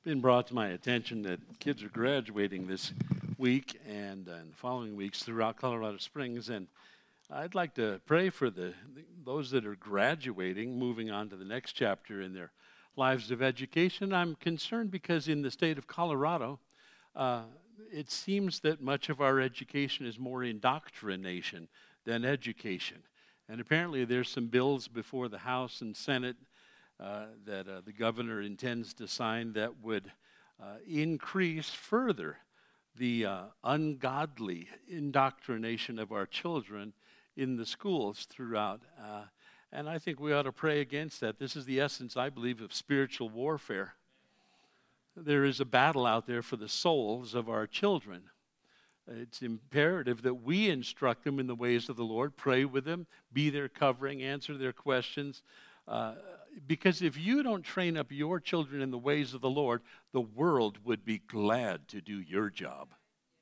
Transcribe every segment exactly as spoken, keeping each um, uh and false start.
Been brought to my attention that kids are graduating this week and uh, in the following weeks throughout Colorado Springs, and I'd like to pray for the those that are graduating, moving on to the next chapter in their lives of education. I'm concerned because in the state of Colorado, uh, it seems that much of our education is more indoctrination than education, and apparently there's some bills before the House and Senate Uh, that uh, the governor intends to sign that would uh, increase further the uh, ungodly indoctrination of our children in the schools throughout. Uh, and I think we ought to pray against that. This is the essence, I believe, of spiritual warfare. There is a battle out there for the souls of our children. It's imperative that we instruct them in the ways of the Lord, pray with them, be their covering, answer their questions. Uh, because if you don't train up your children in the ways of the Lord, the world would be glad to do your job.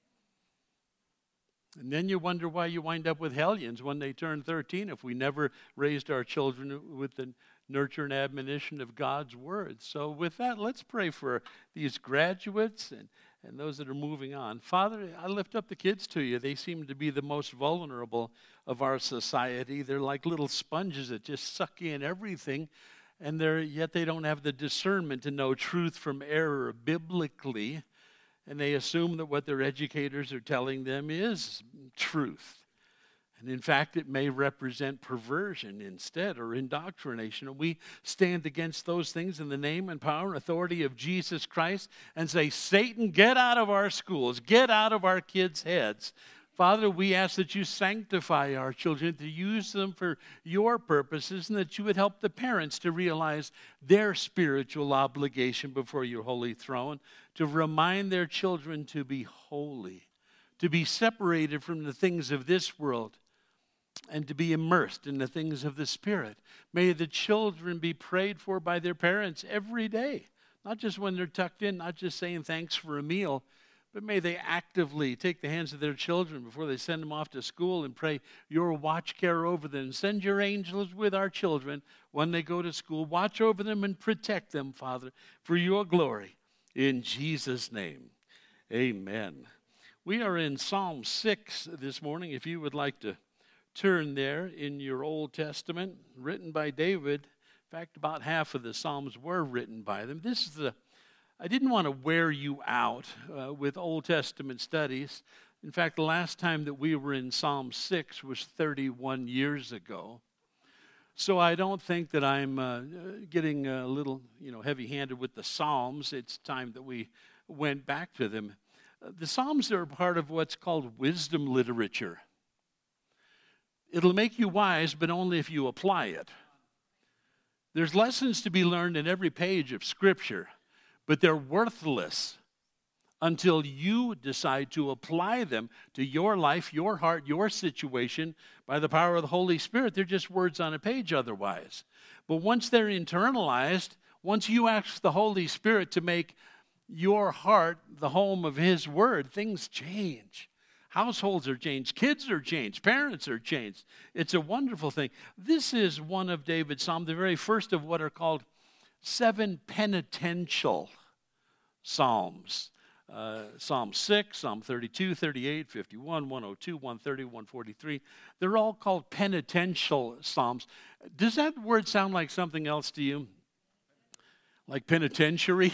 And then you wonder why you wind up with hellions when they turn thirteen if we never raised our children with the nurture and admonition of God's word. So with that, let's pray for these graduates and, and those that are moving on. Father, I lift up the kids to you. They seem to be the most vulnerable of our society. They're like little sponges that just suck in everything, and they're yet they don't have the discernment to know truth from error biblically, and they assume that what their educators are telling them is truth. And in fact, it may represent perversion instead, or indoctrination. And we stand against those things in the name and power and authority of Jesus Christ and say, Satan, get out of our schools, get out of our kids' heads. Father, we ask that you sanctify our children, to use them for your purposes, and that you would help the parents to realize their spiritual obligation before your holy throne, to remind their children to be holy, to be separated from the things of this world, and to be immersed in the things of the Spirit. May the children be prayed for by their parents every day, not just when they're tucked in, not just saying thanks for a meal, but may they actively take the hands of their children before they send them off to school and pray your watch care over them. Send your angels with our children when they go to school. Watch over them and protect them, Father, for your glory. In Jesus' name, amen. We are in Psalm six this morning. If you would like to turn there in your Old Testament, written by David. In fact, about half of the Psalms were written by them. This is the, I didn't want to wear you out uh, with Old Testament studies. In fact, the last time that we were in Psalm six was thirty-one years ago. So I don't think that I'm uh, getting a little, you know, heavy-handed with the Psalms. It's time that we went back to them. Uh, the Psalms are part of what's called wisdom literature. It'll make you wise, but only if you apply it. There's lessons to be learned in every page of Scripture, but they're worthless until you decide to apply them to your life, your heart, your situation by the power of the Holy Spirit. They're just words on a page otherwise. But once they're internalized, once you ask the Holy Spirit to make your heart the home of His Word, things change. Households are changed. Kids are changed. Parents are changed. It's a wonderful thing. This is one of David's Psalms, the very first of what are called seven penitential Psalms. Uh, Psalm six, Psalm thirty-two, thirty-eight, fifty-one, one oh two, one thirty, one forty-three. They're all called penitential Psalms. Does that word sound like something else to you? Like penitentiary?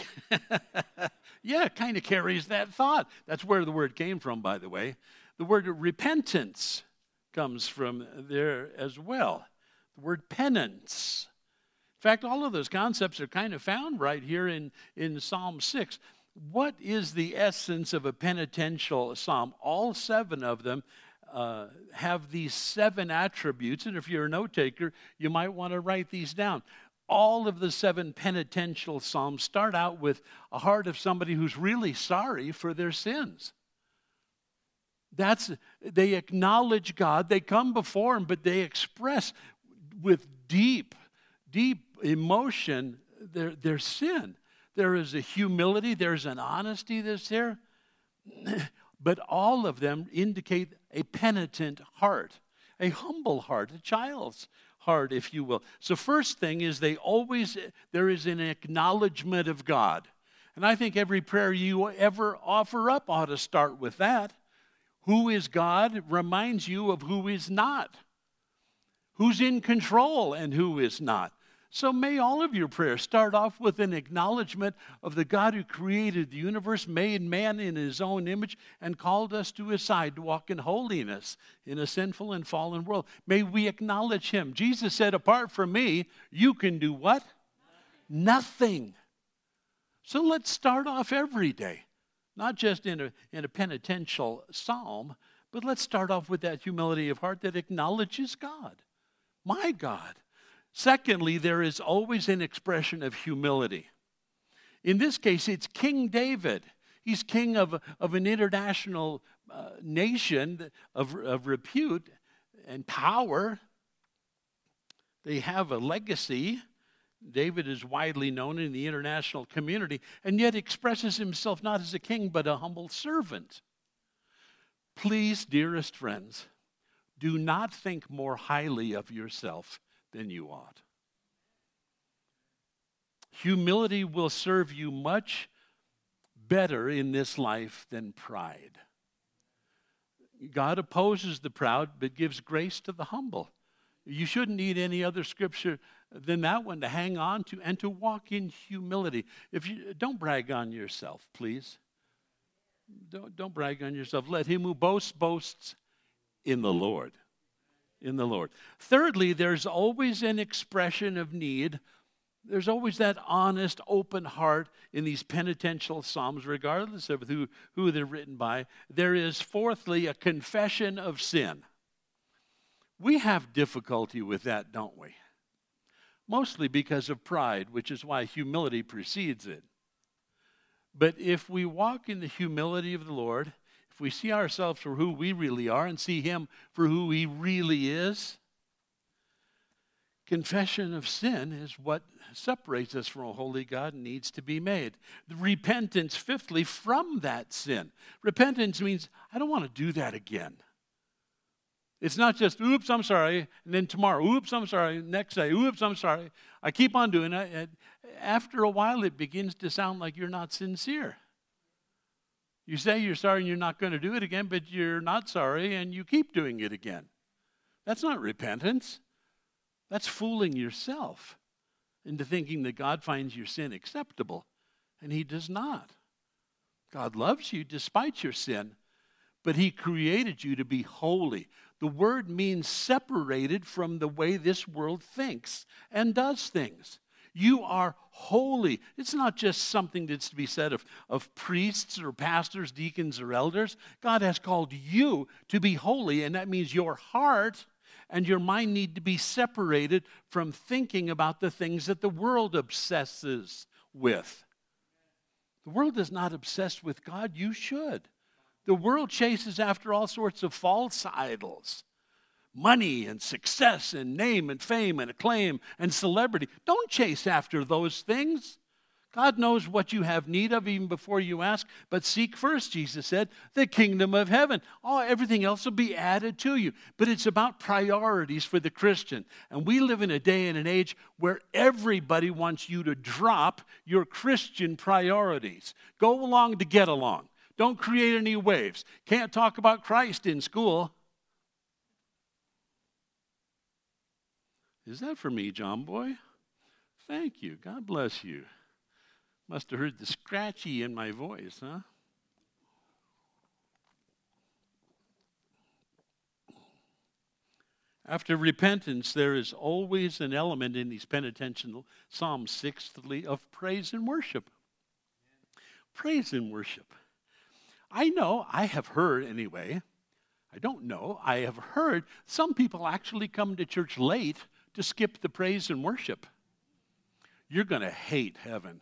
Yeah, it kind of carries that thought. That's where the word came from, by the way. The word repentance comes from there as well. The word penance. In fact, all of those concepts are kind of found right here in, in Psalm six. What is the essence of a penitential psalm? All seven of them uh, have these seven attributes, and if you're a note taker, you might want to write these down. All of the seven penitential psalms start out with a heart of somebody who's really sorry for their sins. That's, they acknowledge God, they come before Him, but they express with deep, deep emotion their, their sin. There is a humility, there's an honesty that's there, but all of them indicate a penitent heart, a humble heart, a child's heart, if you will. So first thing is they always, there is an acknowledgement of God. And I think every prayer you ever offer up ought to start with that. Who is God reminds you of who is not. Who's in control and who is not. So may all of your prayers start off with an acknowledgement of the God who created the universe, made man in his own image, and called us to his side to walk in holiness in a sinful and fallen world. May we acknowledge him. Jesus said, apart from me, you can do what? Nothing. So let's start off every day, not just in a, in a penitential psalm, but let's start off with that humility of heart that acknowledges God, my God. Secondly, there is always an expression of humility. In this case, it's King David. He's king of, of an international uh, nation of, of repute and power. They have a legacy. David is widely known in the international community, and yet expresses himself not as a king, but a humble servant. Please, dearest friends, do not think more highly of yourself than you ought. Humility will serve you much better in this life than pride. God opposes the proud, but gives grace to the humble. You shouldn't need any other scripture than that one to hang on to and to walk in humility. If you don't brag on yourself, please. Don't, don't brag on yourself. Let him who boasts, boasts in the Lord. In the Lord. Thirdly, there's always an expression of need. There's always that honest, open heart in these penitential psalms, regardless of who, who they're written by. There is, fourthly, a confession of sin. We have difficulty with that, don't we? Mostly because of pride, which is why humility precedes it. But if we walk in the humility of the Lord, if we see ourselves for who we really are and see him for who he really is, confession of sin is what separates us from a holy God and needs to be made. The repentance, fifthly, from that sin. Repentance means, I don't want to do that again. It's not just, oops, I'm sorry, and then tomorrow, oops, I'm sorry, next day, oops, I'm sorry. I keep on doing it. After a while, it begins to sound like you're not sincere. You say you're sorry and you're not going to do it again, but you're not sorry and you keep doing it again. That's not repentance. That's fooling yourself into thinking that God finds your sin acceptable, and he does not. God loves you despite your sin, but he created you to be holy. The word means separated from the way this world thinks and does things. You are holy. It's not just something that's to be said of, of priests or pastors, deacons or elders. God has called you to be holy, and that means your heart and your mind need to be separated from thinking about the things that the world obsesses with. The world is not obsessed with God. You should. The world chases after all sorts of false idols. Money and success and name and fame and acclaim and celebrity. Don't chase after those things. God knows what you have need of even before you ask. But seek first, Jesus said, the kingdom of heaven. Oh, everything else will be added to you. But it's about priorities for the Christian. And we live in a day and an age where everybody wants you to drop your Christian priorities. Go along to get along. Don't create any waves. Can't talk about Christ in school. Is that for me, John Boy? Thank you. God bless you. Must have heard the scratchy in my voice, huh? After repentance, there is always an element in these penitential Psalms, sixthly, of praise and worship. Praise and worship. I know, I have heard anyway, I don't know, I have heard some people actually come to church late to skip the praise and worship. You're going to hate heaven.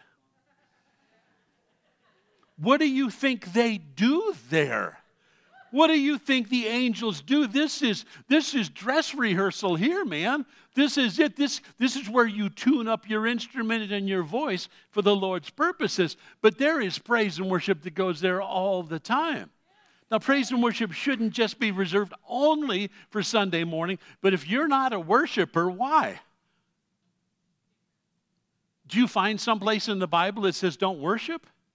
What do you think they do there? What do you think the angels do? This is this is dress rehearsal here, man. This is it. This, this is where you tune up your instrument and your voice for the Lord's purposes. But there is praise and worship that goes there all the time. Now, praise and worship shouldn't just be reserved only for Sunday morning, but if you're not a worshiper, why? Do you find someplace in the Bible that says don't worship?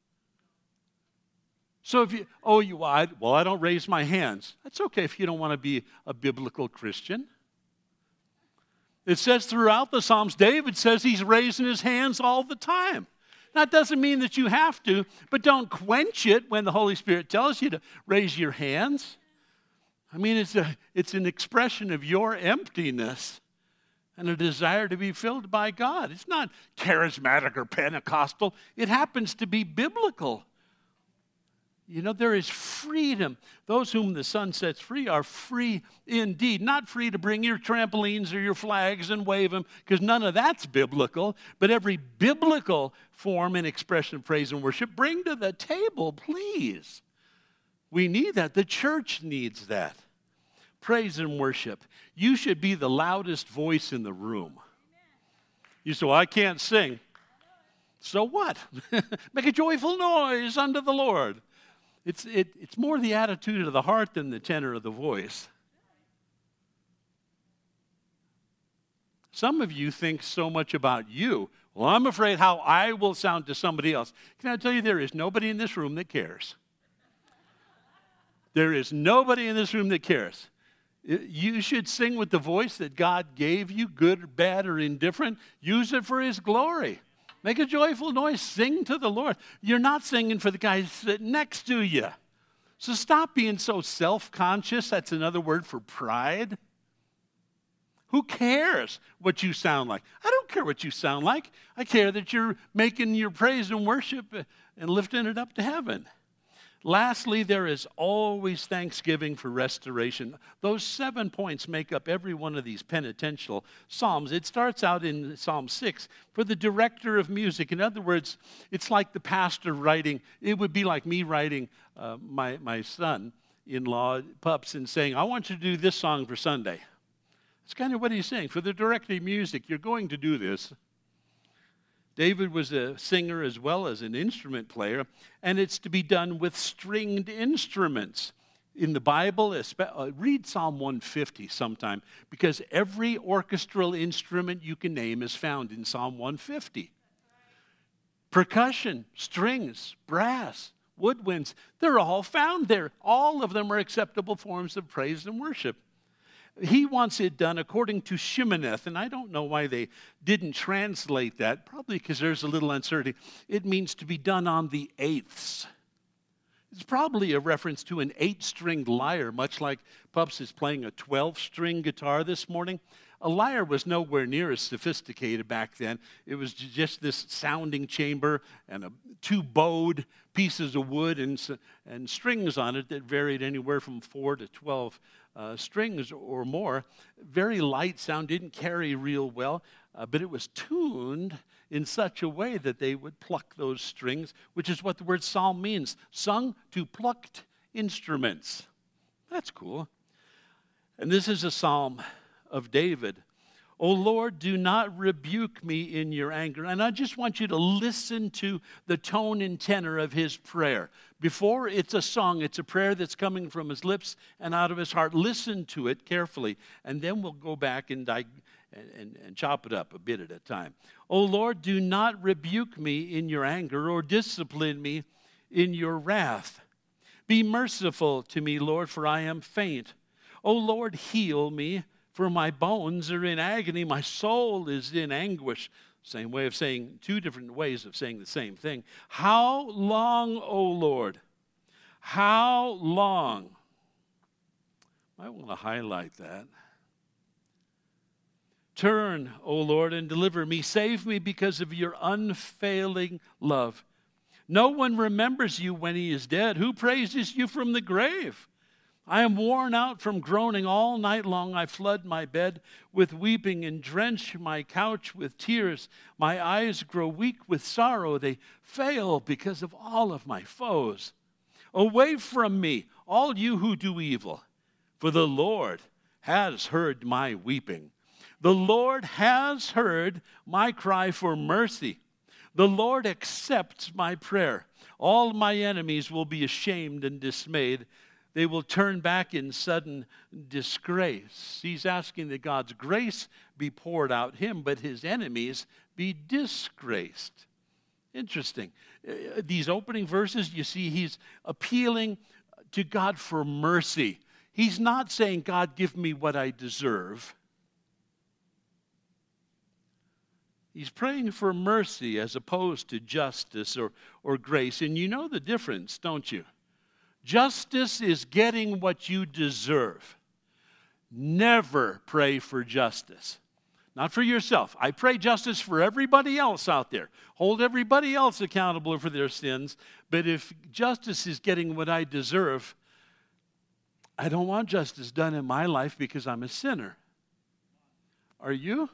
So if you, oh, you, I, well, I don't raise my hands. That's okay if you don't want to be a biblical Christian. It says throughout the Psalms, David says he's raising his hands all the time. That doesn't mean that you have to, but don't quench it when the Holy Spirit tells you to raise your hands. I mean, it's a, it's an expression of your emptiness and a desire to be filled by God. It's not charismatic or Pentecostal. It happens to be biblical. You know, there is freedom. Those whom the Son sets free are free indeed. Not free to bring your trampolines or your flags and wave them, because none of that's biblical. But every biblical form and expression of praise and worship, bring to the table, please. We need that. The church needs that. Praise and worship. You should be the loudest voice in the room. You say, well, I can't sing. So what? Make a joyful noise unto the Lord. It's, it, it's more the attitude of the heart than the tenor of the voice. Some of you think so much about you. Well, I'm afraid how I will sound to somebody else. Can I tell you, there is nobody in this room that cares. There is nobody in this room that cares. You should sing with the voice that God gave you, good, bad, or indifferent. Use it for His glory. Make a joyful noise. Sing to the Lord. You're not singing for the guy sitting next to you. So stop being so self-conscious. That's another word for pride. Who cares what you sound like? I don't care what you sound like. I care that you're making your praise and worship and lifting it up to heaven. Lastly, there is always thanksgiving for restoration. Those seven points make up every one of these penitential psalms. It starts out in Psalm six, for the director of music. In other words, it's like the pastor writing. It would be like me writing uh, my, my son-in-law, Pups, and saying, I want you to do this song for Sunday. That's kind of what he's saying. For the director of music, you're going to do this. David was a singer as well as an instrument player, and it's to be done with stringed instruments. In the Bible, read Psalm one fifty sometime, because every orchestral instrument you can name is found in Psalm one fifty. Percussion, strings, brass, woodwinds, they're all found there. All of them are acceptable forms of praise and worship. He wants it done according to Sheminith, and I don't know why they didn't translate that, probably because there's a little uncertainty. It means to be done on the eighths. It's probably a reference to an eight-stringed lyre, much like Pups is playing a twelve-string guitar this morning. A lyre was nowhere near as sophisticated back then. It was just this sounding chamber and a, two bowed pieces of wood and, and strings on it that varied anywhere from four to twelve uh, strings or more. Very light sound, didn't carry real well, uh, but it was tuned in such a way that they would pluck those strings, which is what the word psalm means, sung to plucked instruments. That's cool. And this is a psalm of David. O Lord, do not rebuke me in your anger. And I just want you to listen to the tone and tenor of his prayer. Before it's a song, it's a prayer that's coming from his lips and out of his heart. Listen to it carefully, and then we'll go back and, dig- and, and, and chop it up a bit at a time. O Lord, do not rebuke me in your anger or discipline me in your wrath. Be merciful to me, Lord, for I am faint. O Lord, heal me, for my bones are in agony. My soul is in anguish. Same way of saying, two different ways of saying the same thing. How long, O Lord? How long? I want to highlight that. Turn, O Lord, and deliver me. Save me because of your unfailing love. No one remembers you when he is dead. Who praises you from the grave? I am worn out from groaning all night long. I flood my bed with weeping and drench my couch with tears. My eyes grow weak with sorrow. They fail because of all of my foes. Away from me, all you who do evil, for the Lord has heard my weeping. The Lord has heard my cry for mercy. The Lord accepts my prayer. All my enemies will be ashamed and dismayed. They will turn back in sudden disgrace. He's asking that God's grace be poured out him, but his enemies be disgraced. Interesting. Uh, these opening verses, you see, he's appealing to God for mercy. He's not saying, God, give me what I deserve. He's praying for mercy as opposed to justice or, or grace. And you know the difference, don't you? Justice is getting what you deserve. Never pray for justice. Not for yourself. I pray justice for everybody else out there. Hold everybody else accountable for their sins. But if justice is getting what I deserve, I don't want justice done in my life because I'm a sinner. Are you?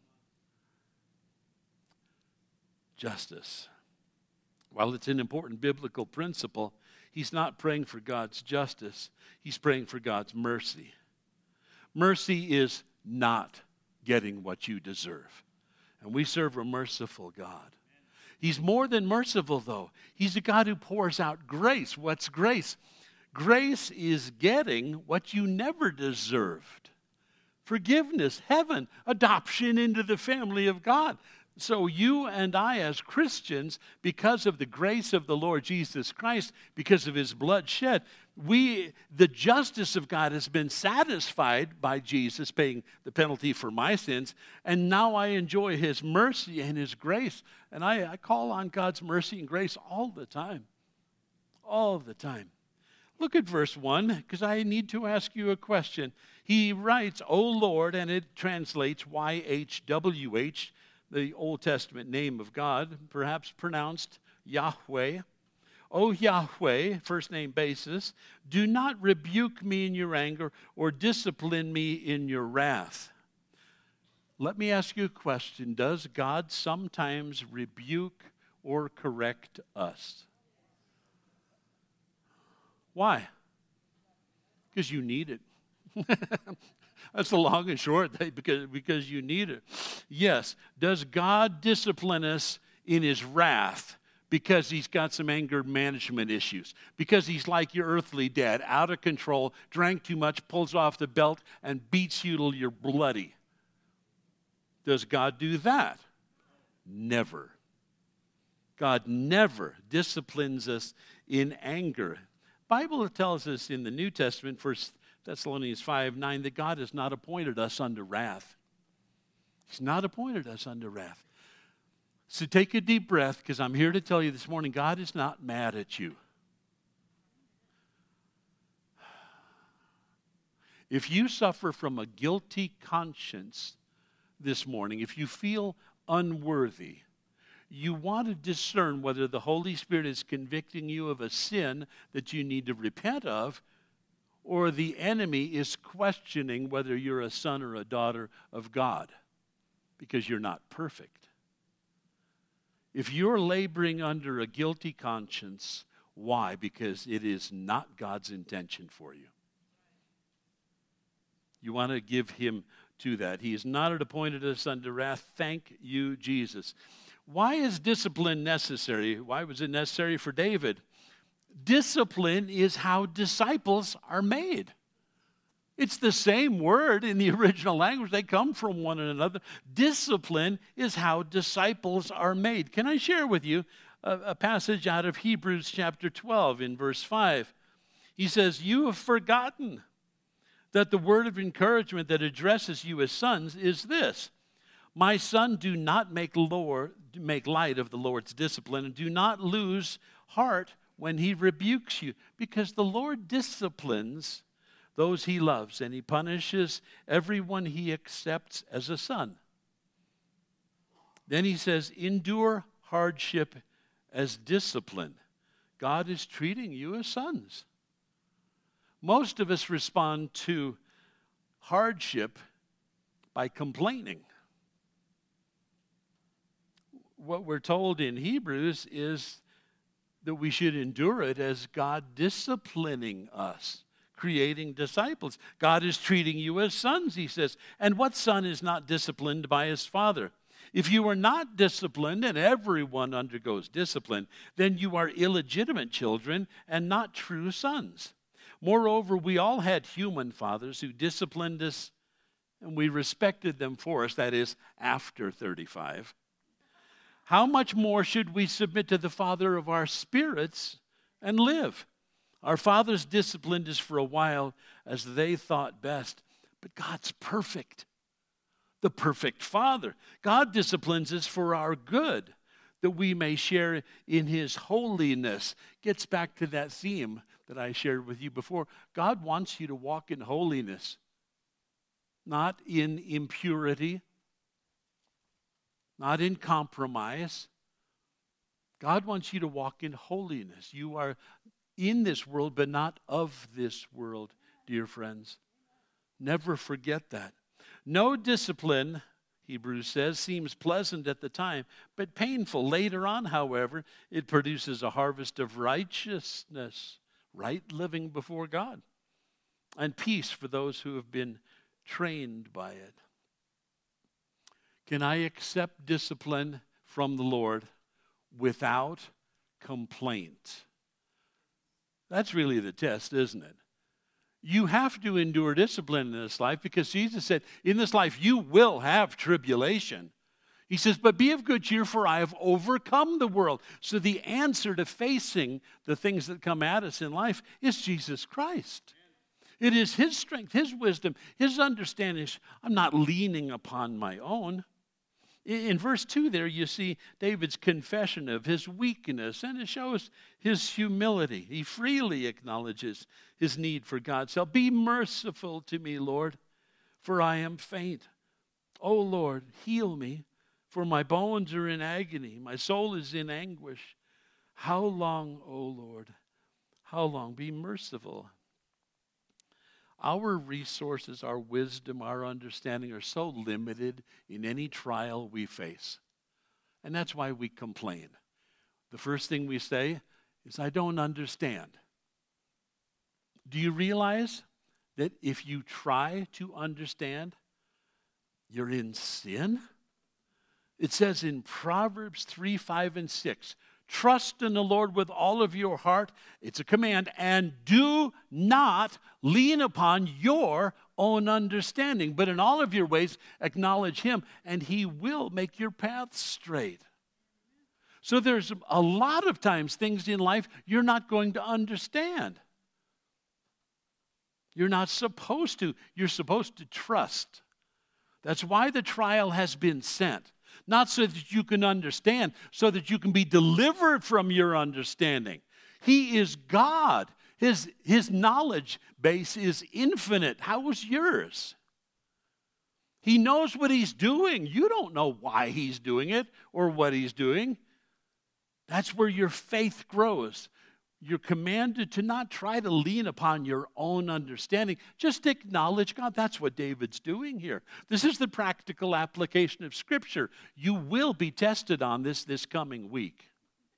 Justice. While it's an important biblical principle, he's not praying for God's justice. He's praying for God's mercy. Mercy is not getting what you deserve. And we serve a merciful God. He's more than merciful, though. He's a God who pours out grace. What's grace? Grace is getting what you never deserved. Forgiveness, heaven, adoption into the family of God. So you and I as Christians, because of the grace of the Lord Jesus Christ, because of his blood shed, we, the justice of God has been satisfied by Jesus paying the penalty for my sins, and now I enjoy his mercy and his grace. And I, I call on God's mercy and grace all the time. All the time. Look at verse one, because I need to ask you a question. He writes, O Lord, and it translates Y H W H, the Old Testament name of God, perhaps pronounced Yahweh. O Yahweh, first name basis, do not rebuke me in your anger or discipline me in your wrath. Let me ask you a question. Does God sometimes rebuke or correct us? Why? Because you need it. That's the long and short, because, because you need it. Yes. Does God discipline us in his wrath because he's got some anger management issues? Because he's like your earthly dad, out of control, drank too much, pulls off the belt, and beats you till you're bloody? Does God do that? Never. God never disciplines us in anger. The Bible tells us in the New Testament, First Thessalonians five nine, that God has not appointed us unto wrath. He's not appointed us unto wrath. So take a deep breath, because I'm here to tell you this morning, God is not mad at you. If you suffer from a guilty conscience this morning, if you feel unworthy, you want to discern whether the Holy Spirit is convicting you of a sin that you need to repent of, or the enemy is questioning whether you're a son or a daughter of God, because you're not perfect. If you're laboring under a guilty conscience, why? Because it is not God's intention for you. You want to give him to that. He has not appointed us unto wrath. Thank you, Jesus. Why is discipline necessary? Why was it necessary for David? Discipline is how disciples are made. It's the same word in the original language. They come from one another. Discipline is how disciples are made. Can I share with you a, a passage out of Hebrews chapter twelve in verse five? He says, you have forgotten that the word of encouragement that addresses you as sons is this: my son, do not make, Lord, make light of the Lord's discipline, and do not lose heart when he rebukes you, because the Lord disciplines those he loves, and he punishes everyone he accepts as a son. Then he says, endure hardship as discipline. God is treating you as sons. Most of us respond to hardship by complaining. What we're told in Hebrews is that we should endure it as God disciplining us, creating disciples. God is treating you as sons, he says. And what son is not disciplined by his father? If you are not disciplined, and everyone undergoes discipline, then you are illegitimate children and not true sons. Moreover, we all had human fathers who disciplined us, and we respected them for us, that is, after thirty-five. how much more should we submit to the Father of our spirits and live? Our fathers disciplined us for a while as they thought best, but God's perfect. The perfect Father. God disciplines us for our good, that we may share in His holiness. Gets back to that theme that I shared with you before. God wants you to walk in holiness, not in impurity, not in compromise. God wants you to walk in holiness. You are in this world, but not of this world, dear friends. Never forget that. No discipline, Hebrews says, seems pleasant at the time, but painful. Later on, however, it produces a harvest of righteousness, right living before God, and peace for those who have been trained by it. Can I accept discipline from the Lord without complaint? That's really the test, isn't it? You have to endure discipline in this life because Jesus said, in this life you will have tribulation. He says, but be of good cheer, for I have overcome the world. So the answer to facing the things that come at us in life is Jesus Christ. It is His strength, His wisdom, His understanding. I'm not leaning upon my own. In verse two there, you see David's confession of his weakness, and it shows his humility. He freely acknowledges his need for God's help. Be merciful to me, Lord, for I am faint. O Lord, heal me, for my bones are in agony. My soul is in anguish. How long, O Lord? How long? Be merciful. Our resources, our wisdom, our understanding are so limited in any trial we face. And that's why we complain. The first thing we say is, I don't understand. Do you realize that if you try to understand, you're in sin? It says in Proverbs three, five, and six, trust in the Lord with all of your heart. It's a command. And do not lean upon your own understanding, but in all of your ways acknowledge Him, and He will make your path straight. So there's a lot of times things in life you're not going to understand. You're not supposed to. You're supposed to trust. That's why the trial has been sent. Not so that you can understand, so that you can be delivered from your understanding. He is God. His, his knowledge base is infinite. How is yours? He knows what He's doing. You don't know why He's doing it or what He's doing. That's where your faith grows. You're commanded to not try to lean upon your own understanding. Just acknowledge God. That's what David's doing here. This is the practical application of Scripture. You will be tested on this this coming week.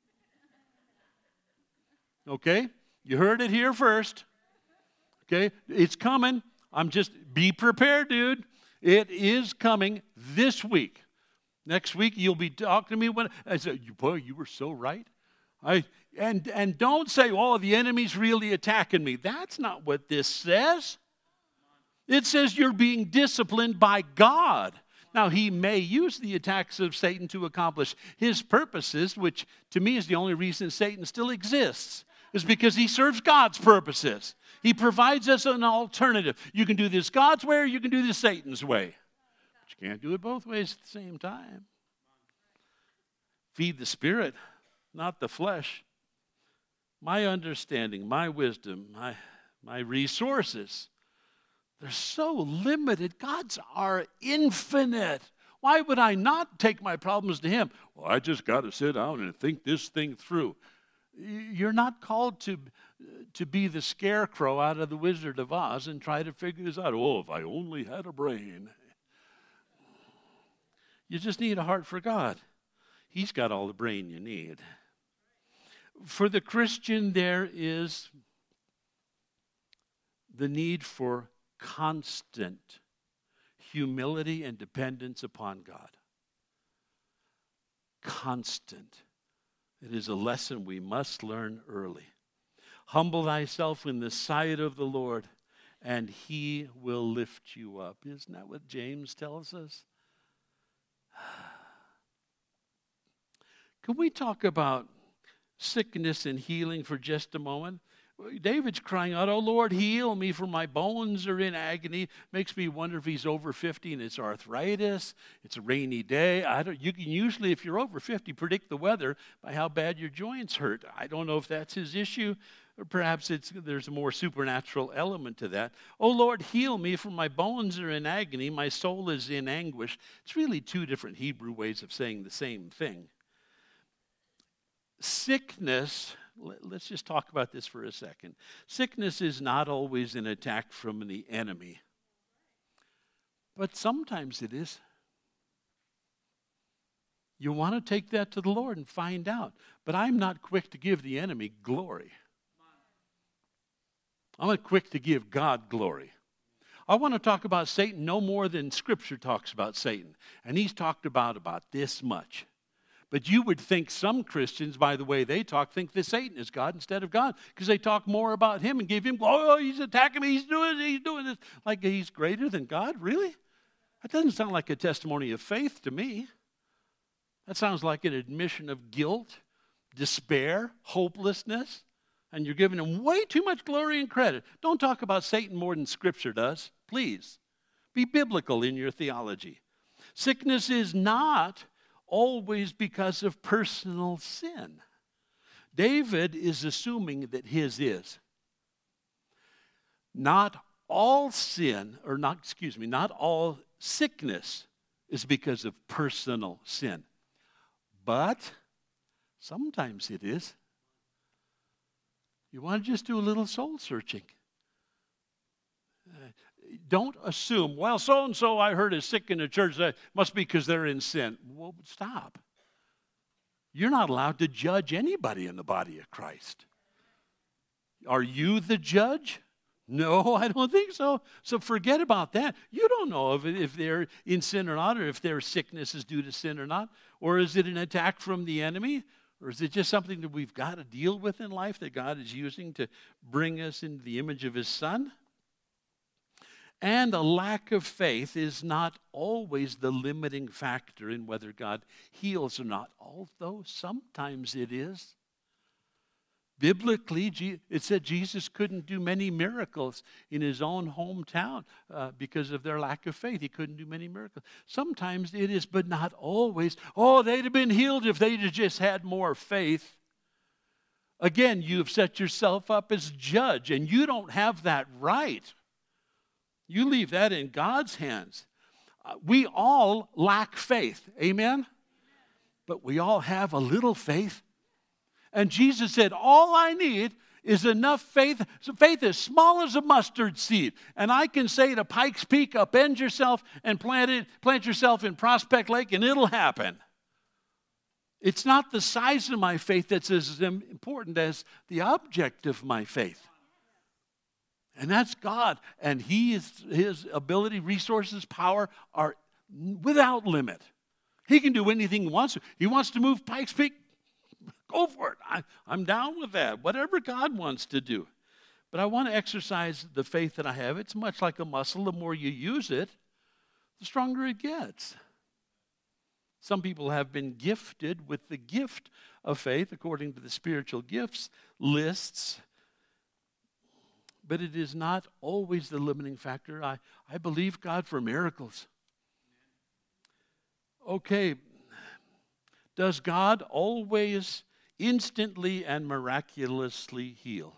Okay? You heard it here first. Okay? It's coming. I'm just, be prepared, dude. It is coming this week. Next week, you'll be talking to me when I said, boy, you were so right. I and and don't say, oh, the enemy's really attacking me. That's not what this says. It says you're being disciplined by God. Now, He may use the attacks of Satan to accomplish His purposes, which to me is the only reason Satan still exists, is because he serves God's purposes. He provides us an alternative. You can do this God's way or you can do this Satan's way. But you can't do it both ways at the same time. Feed the Spirit, not the flesh. My understanding, my wisdom, my, my resources, they're so limited. God's are infinite. Why would I not take my problems to Him? Well, I just got to sit down and think this thing through. You're not called to, to be the scarecrow out of the Wizard of Oz and try to figure this out. Oh, if I only had a brain. You just need a heart for God. He's got all the brain you need. For the Christian, there is the need for constant humility and dependence upon God. Constant. It is a lesson we must learn early. Humble thyself in the sight of the Lord, and He will lift you up. Isn't that what James tells us? Can we talk about sickness and healing for just a moment? David's crying out, "Oh Lord, heal me, for my bones are in agony." Makes me wonder if he's over fifty and it's arthritis. It's a rainy day. I don't. You can usually, if you're over fifty, predict the weather by how bad your joints hurt. I don't know if that's his issue, or perhaps it's there's a more supernatural element to that. "Oh Lord, heal me, for my bones are in agony. My soul is in anguish." It's really two different Hebrew ways of saying the same thing. Sickness. Let's just talk about this for a second. Sickness is not always an attack from the enemy, but sometimes it is. You want to take that to the Lord and find out. But I'm not quick to give the enemy glory. I'm not quick to give God glory. I want to talk about Satan no more than Scripture talks about Satan. And he's talked about about this much. But you would think some Christians, by the way they talk, think that Satan is God instead of God, because they talk more about him and give him, "Oh, he's attacking me, he's doing this, he's doing this," like he's greater than God. Really? That doesn't sound like a testimony of faith to me. That sounds like an admission of guilt, despair, hopelessness, and you're giving him way too much glory and credit. Don't talk about Satan more than Scripture does, please. Be biblical in your theology. Sickness is not always because of personal sin. David is assuming that his is. Not all sin, or not, excuse me, not all sickness is because of personal sin. But sometimes it is. You want to just do a little soul searching. Uh, Don't assume, well, so-and-so I heard is sick in the church. That must be because they're in sin. Well, stop. You're not allowed to judge anybody in the body of Christ. Are you the judge? No, I don't think so. So forget about that. You don't know if, if they're in sin or not, or if their sickness is due to sin or not. Or is it an attack from the enemy? Or is it just something that we've got to deal with in life that God is using to bring us into the image of His Son? And a lack of faith is not always the limiting factor in whether God heals or not, although sometimes it is. Biblically, it said Jesus couldn't do many miracles in his own hometown uh, because of their lack of faith. He couldn't do many miracles. Sometimes it is, but not always. Oh, they'd have been healed if they'd have just had more faith. Again, you've set yourself up as judge, and you don't have that right. You leave that in God's hands. Uh, we all lack faith. Amen? But we all have a little faith. And Jesus said, all I need is enough faith, so faith as small as a mustard seed. And I can say to Pikes Peak, upend yourself and plant, it, plant yourself in Prospect Lake, and it'll happen. It's not the size of my faith that's as important as the object of my faith. And that's God. And he is, his ability, resources, power are without limit. He can do anything he wants to. He wants to move Pikes Peak. Go for it. I, I'm down with that. Whatever God wants to do. But I want to exercise the faith that I have. It's much like a muscle. The more you use it, the stronger it gets. Some people have been gifted with the gift of faith according to the spiritual gifts lists. But it is not always the limiting factor. I, I believe God for miracles. Okay. Does God always instantly and miraculously heal?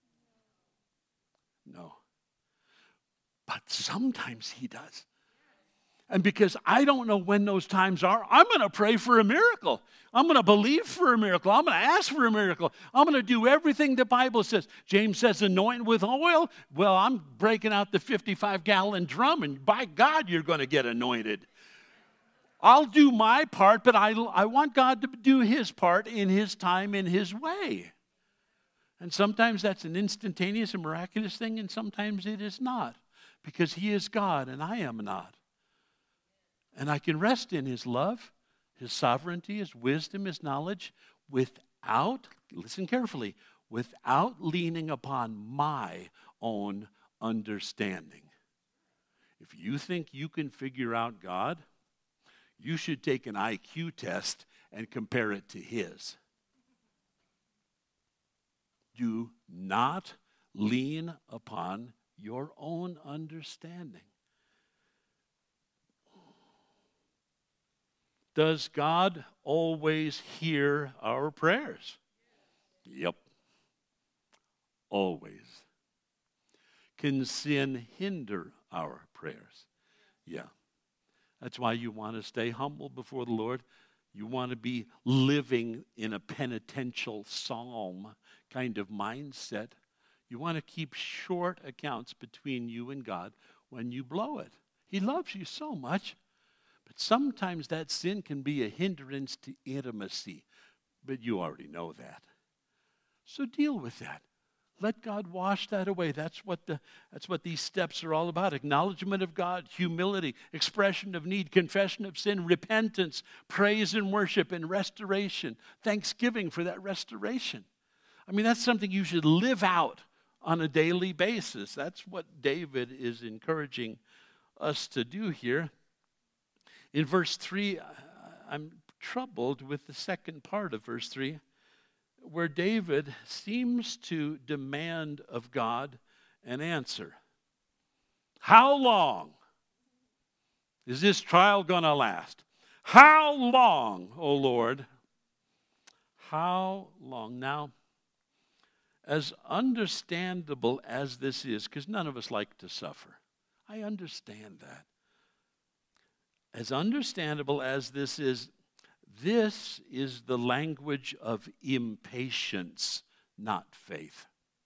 No. But sometimes He does. And because I don't know when those times are, I'm going to pray for a miracle. I'm going to believe for a miracle. I'm going to ask for a miracle. I'm going to do everything the Bible says. James says anoint with oil. Well, I'm breaking out the fifty-five gallon drum, and by God, you're going to get anointed. I'll do my part, but I, I want God to do His part in His time, in His way. And sometimes that's an instantaneous and miraculous thing, and sometimes it is not, because He is God and I am not. And I can rest in His love, His sovereignty, His wisdom, His knowledge, without, listen carefully, without leaning upon my own understanding. If you think you can figure out God, you should take an I Q test and compare it to his. Do not lean upon your own understanding. Does God always hear our prayers? Yep. Always. Can sin hinder our prayers? Yeah. That's why you want to stay humble before the Lord. You want to be living in a penitential psalm kind of mindset. You want to keep short accounts between you and God when you blow it. He loves you so much. But sometimes that sin can be a hindrance to intimacy. But you already know that. So deal with that. Let God wash that away. That's what the that's what these steps are all about. Acknowledgement of God, humility, expression of need, confession of sin, repentance, praise and worship, and restoration. Thanksgiving for that restoration. I mean, that's something you should live out on a daily basis. That's what David is encouraging us to do here. In verse three, I'm troubled with the second part of verse three, where David seems to demand of God an answer. How long is this trial going to last? How long, O Lord? How long? Now, as understandable as this is, because none of us like to suffer, I understand that. As understandable as this is, this is the language of impatience, not faith.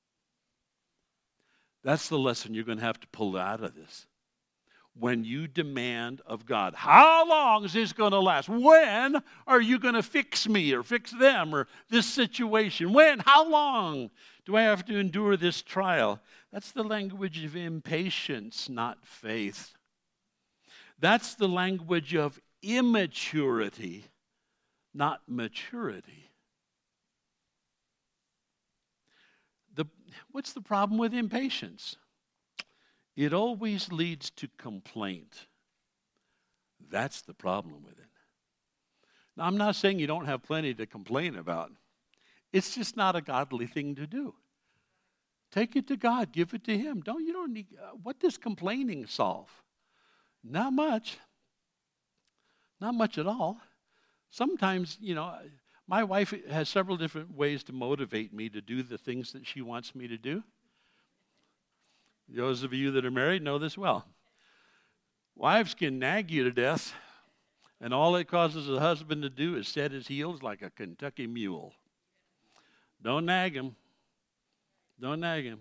That's the lesson you're going to have to pull out of this. When you demand of God, how long is this going to last? When are you going to fix me or fix them or this situation? When? How long do I have to endure this trial? That's the language of impatience, not faith. That's the language of immaturity, not maturity. The, what's the problem with impatience? It always leads to complaint. That's the problem with it. Now, I'm not saying you don't have plenty to complain about. It's just not a godly thing to do. Take it to God. Give it to Him. Don't you don't need. Uh, what does complaining solve? Not much. Not much at all. Sometimes, you know, my wife has several different ways to motivate me to do the things that she wants me to do. Those of you that are married know this well. Wives can nag you to death, and all it causes a husband to do is set his heels like a Kentucky mule. Don't nag him. Don't nag him.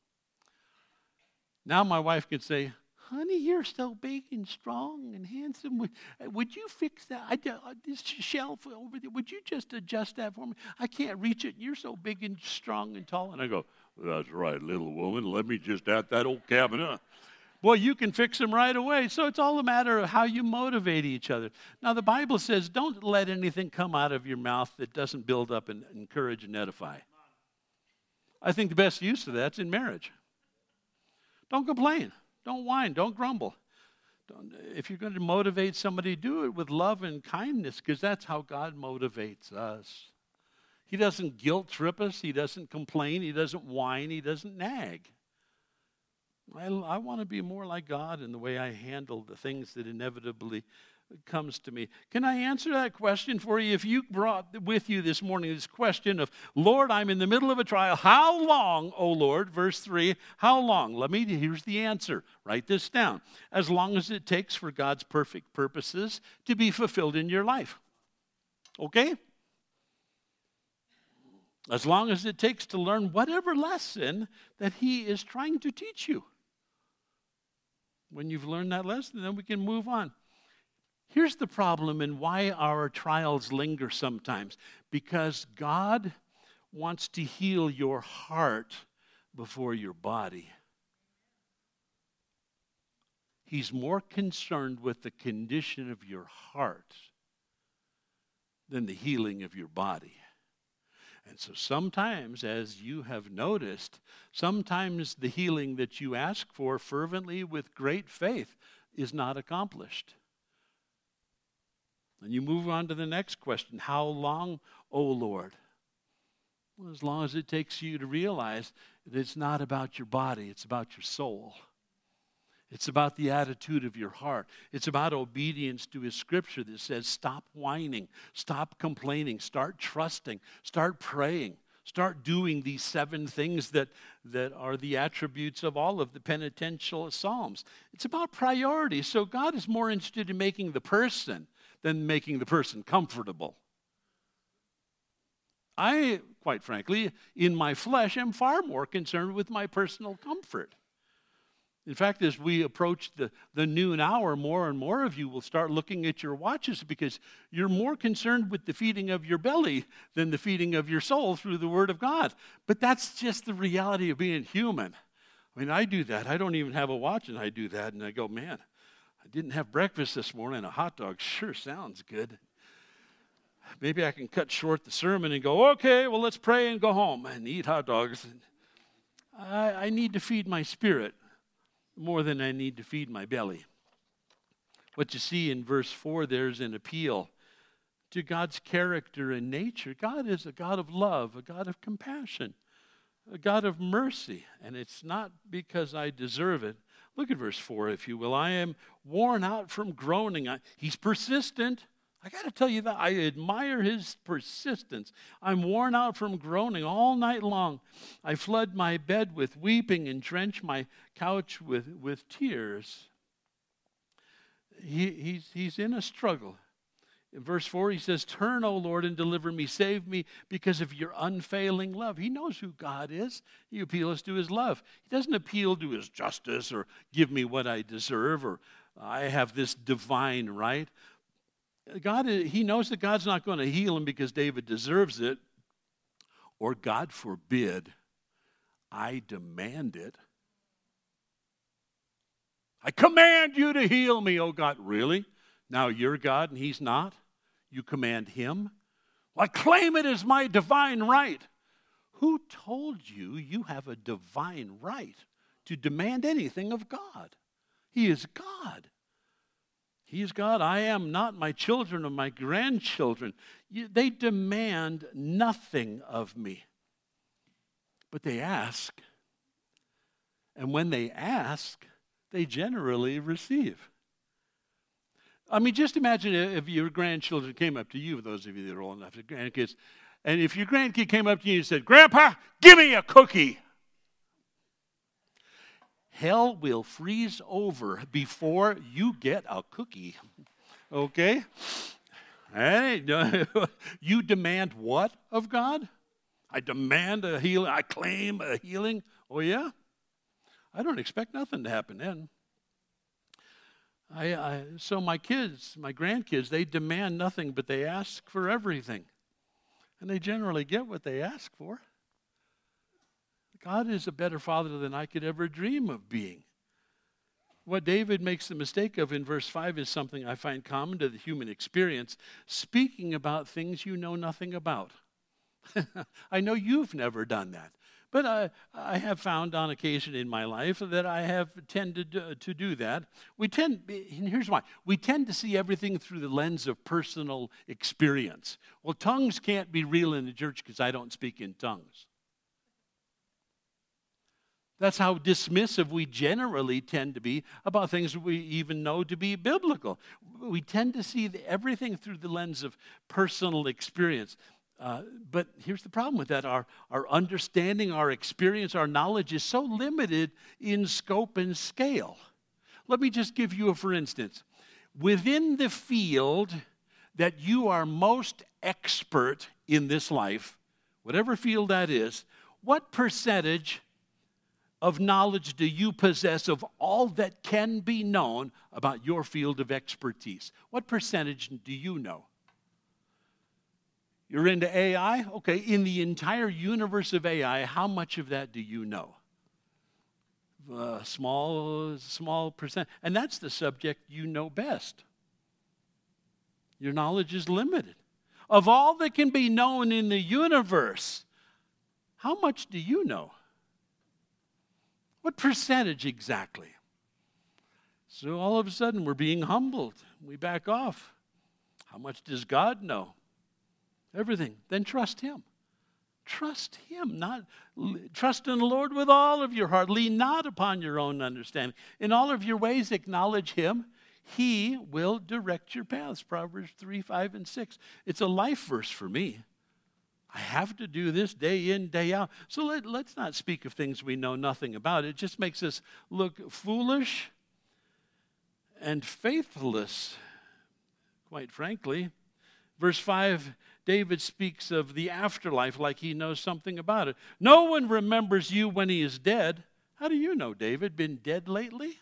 Now my wife can say, honey, you're so big and strong and handsome. Would, would you fix that? I, uh, this shelf over there, would you just adjust that for me? I can't reach it. You're so big and strong and tall. And I go, that's right, little woman. Let me just add that old cabinet. Boy, you can fix them right away. So it's all a matter of how you motivate each other. Now, the Bible says don't let anything come out of your mouth that doesn't build up and encourage and edify. I think the best use of that's in marriage. Don't complain. Don't whine. Don't grumble. Don't, if you're going to motivate somebody, do it with love and kindness, because that's how God motivates us. He doesn't guilt trip us. He doesn't complain. He doesn't whine. He doesn't nag. I, I want to be more like God in the way I handle the things that inevitably comes to me. Can I answer that question for you? If you brought with you this morning this question of, Lord, I'm in the middle of a trial. How long, O Lord? Verse three, how long? Let me, here's the answer. Write this down. As long as it takes for God's perfect purposes to be fulfilled in your life. Okay? As long as it takes to learn whatever lesson that He is trying to teach you. When you've learned that lesson, then we can move on. Here's the problem and why our trials linger sometimes. Because God wants to heal your heart before your body. He's more concerned with the condition of your heart than the healing of your body. And so sometimes, as you have noticed, sometimes the healing that you ask for fervently with great faith is not accomplished. And you move on to the next question. How long, O Lord? Well, as long as it takes you to realize that it's not about your body, it's about your soul. It's about the attitude of your heart. It's about obedience to His Scripture that says, stop whining, stop complaining, start trusting, start praying, start doing these seven things that, that are the attributes of all of the penitential Psalms. It's about priorities. So God is more interested in making the person than making the person comfortable. I, quite frankly, in my flesh, am far more concerned with my personal comfort. In fact, as we approach the, the noon hour, more and more of you will start looking at your watches because you're more concerned with the feeding of your belly than the feeding of your soul through the Word of God. But that's just the reality of being human. I mean, I do that. I don't even have a watch, and I do that, and I go, man, I didn't have breakfast this morning. A hot dog sure sounds good. Maybe I can cut short the sermon and go, okay, well, let's pray and go home and eat hot dogs. I, I need to feed my spirit more than I need to feed my belly. What you see in verse four, there's an appeal to God's character and nature. God is a God of love, a God of compassion, a God of mercy, and it's not because I deserve it. Look at verse four, if you will. I am worn out from groaning. I, he's persistent. I got to tell you that I admire his persistence. I'm worn out from groaning all night long. I flood my bed with weeping and drench my couch with, with tears. He, he's, he's in a struggle. In verse four, he says, turn, O Lord, and deliver me. Save me because of your unfailing love. He knows who God is. He appeals to his love. He doesn't appeal to his justice or give me what I deserve or I have this divine right. God, he knows that God's not going to heal him because David deserves it, or God forbid, I demand it. I command you to heal me, oh God. Really? Now you're God and he's not? You command him? Well, I claim it as my divine right. Who told you you have a divine right to demand anything of God? He is God. He is God. I am not my children or my grandchildren. You, they demand nothing of me. But they ask. And when they ask, they generally receive. I mean, just imagine if your grandchildren came up to you, those of you that are old enough to grandkids, and if your grandkid came up to you and said, Grandpa, give me a cookie. Hell will freeze over before you get a cookie. Okay? You demand what of God? I demand a healing. I claim a healing. Oh, yeah? I don't expect nothing to happen then. I, I, so my kids, my grandkids, they demand nothing, but they ask for everything. And they generally get what they ask for. God is a better father than I could ever dream of being. What David makes the mistake of in verse five is something I find common to the human experience, speaking about things you know nothing about. I know you've never done that, but I, I have found on occasion in my life that I have tended to, to do that. We tend, and here's why, we tend to see everything through the lens of personal experience. Well, tongues can't be real in the church because I don't speak in tongues. That's how dismissive we generally tend to be about things we even know to be biblical. We tend to see everything through the lens of personal experience. Uh, but here's the problem with that. Our, our understanding, our experience, our knowledge is so limited in scope and scale. Let me just give you a for instance. Within the field that you are most expert in this life, whatever field that is, what percentage of knowledge do you possess of all that can be known about your field of expertise? What percentage do you know? You're into A I? Okay, in the entire universe of A I, how much of that do you know? A small, small percent. And that's the subject you know best. Your knowledge is limited. Of all that can be known in the universe, how much do you know? What percentage exactly? So all of a sudden we're being humbled. We back off. How much does God know? Everything. Then trust him. Trust him. Not trust in the Lord with all of your heart. Lean not upon your own understanding. In all of your ways acknowledge him. He will direct your paths. Proverbs three, five, and six. It's a life verse for me. I have to do this day in, day out. So let, let's not speak of things we know nothing about. It just makes us look foolish and faithless, quite frankly. Verse five, David speaks of the afterlife like he knows something about it. No one remembers you when he is dead. How do you know, David? Been dead lately?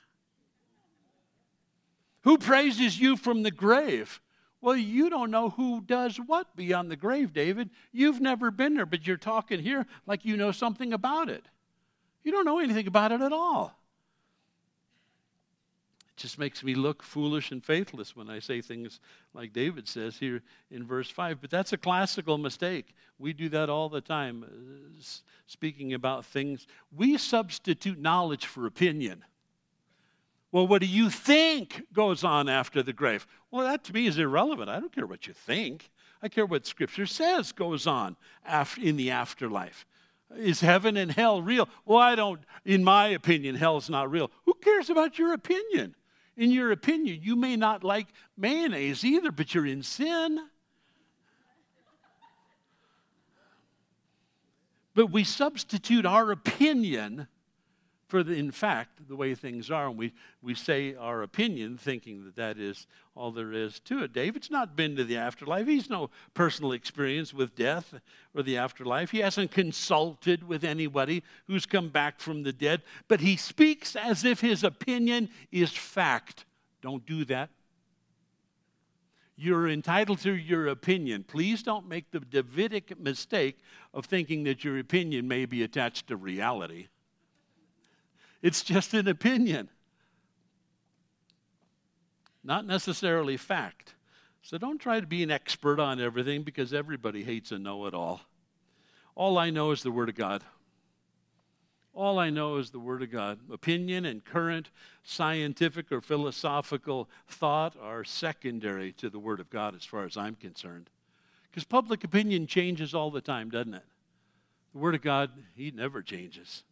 Who praises you from the grave? Well, you don't know who does what beyond the grave, David. You've never been there, but you're talking here like you know something about it. You don't know anything about it at all. It just makes me look foolish and faithless when I say things like David says here in verse five. But that's a classical mistake. We do that all the time, uh, speaking about things. We substitute knowledge for opinion. Well, what do you think goes on after the grave? Well, that to me is irrelevant. I don't care what you think. I care what Scripture says goes on after, in the afterlife. Is heaven and hell real? Well, I don't, in my opinion, hell's not real. Who cares about your opinion? In your opinion, you may not like mayonnaise either, but you're in sin. But we substitute our opinion for, the, in fact, the way things are. And we, we say our opinion thinking that that is all there is to it. David's not been to the afterlife. He's no personal experience with death or the afterlife. He hasn't consulted with anybody who's come back from the dead. But he speaks as if his opinion is fact. Don't do that. You're entitled to your opinion. Please don't make the Davidic mistake of thinking that your opinion may be attached to reality. It's just an opinion, not necessarily fact. So don't try to be an expert on everything because everybody hates a know-it-all. All I know is the Word of God. All I know is the Word of God. Opinion and current scientific or philosophical thought are secondary to the Word of God as far as I'm concerned. Because public opinion changes all the time, doesn't it? The Word of God, He never changes.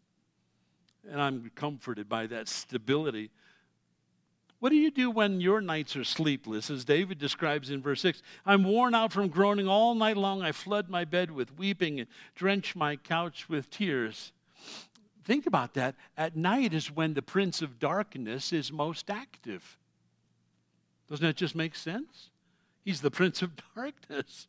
And I'm comforted by that stability. What do you do when your nights are sleepless? As David describes in verse six, I'm worn out from groaning all night long. I flood my bed with weeping and drench my couch with tears. Think about that. At night is when the prince of darkness is most active. Doesn't that just make sense? He's the prince of darkness.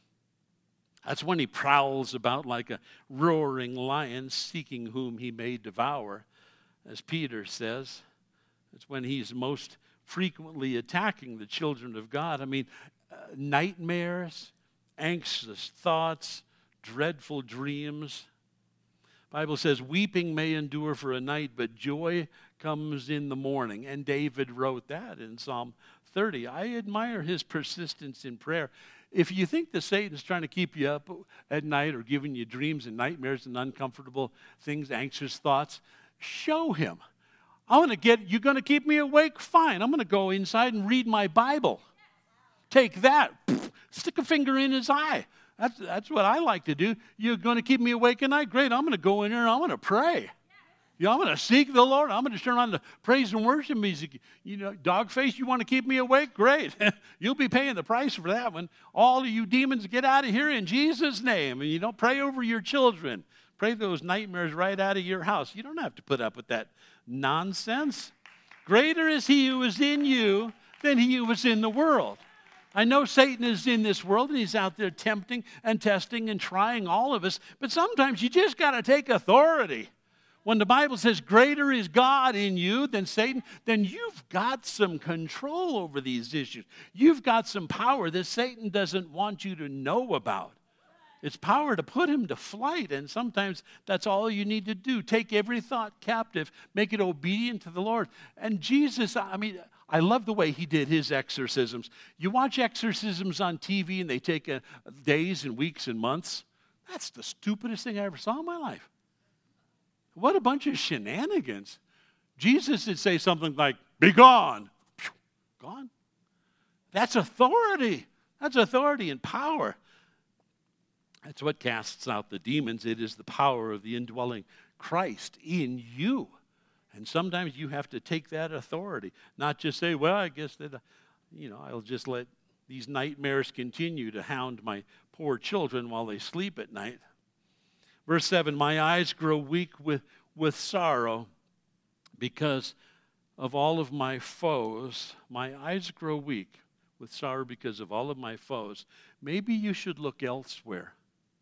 That's when he prowls about like a roaring lion, seeking whom he may devour, as Peter says. It's when he's most frequently attacking the children of God. I mean, uh, nightmares, anxious thoughts, dreadful dreams. The Bible says, weeping may endure for a night, but joy comes in the morning. And David wrote that in Psalm thirty. I admire his persistence in prayer. If you think that Satan's trying to keep you up at night or giving you dreams and nightmares and uncomfortable things, anxious thoughts, show him. I'm going to get, you're going to keep me awake? Fine. I'm going to go inside and read my Bible. Take that. Stick a finger in his eye. That's, that's what I like to do. You're going to keep me awake at night? Great. I'm going to go in there and I'm going to pray. You know, I'm going to seek the Lord. I'm going to turn on the praise and worship music. You know, dog face, you want to keep me awake? Great. You'll be paying the price for that one. All of you demons, get out of here in Jesus' name. And you don't pray over your children. Pray those nightmares right out of your house. You don't have to put up with that nonsense. Greater is he who is in you than he who is in the world. I know Satan is in this world and he's out there tempting and testing and trying all of us. But sometimes you just got to take authority. When the Bible says greater is God in you than Satan, then you've got some control over these issues. You've got some power that Satan doesn't want you to know about. It's power to put him to flight, and sometimes that's all you need to do. Take every thought captive, make it obedient to the Lord. And Jesus, I mean, I love the way he did his exorcisms. You watch exorcisms on T V and they take a, days and weeks and months. That's the stupidest thing I ever saw in my life. What a bunch of shenanigans. Jesus would say something like, be gone. Gone. That's authority. That's authority and power. That's what casts out the demons. It is the power of the indwelling Christ in you. And sometimes you have to take that authority, not just say, well, I guess that, you know, I'll just let these nightmares continue to hound my poor children while they sleep at night. Verse seven, my eyes grow weak with, with sorrow because of all of my foes. My eyes grow weak with sorrow because of all of my foes. Maybe you should look elsewhere.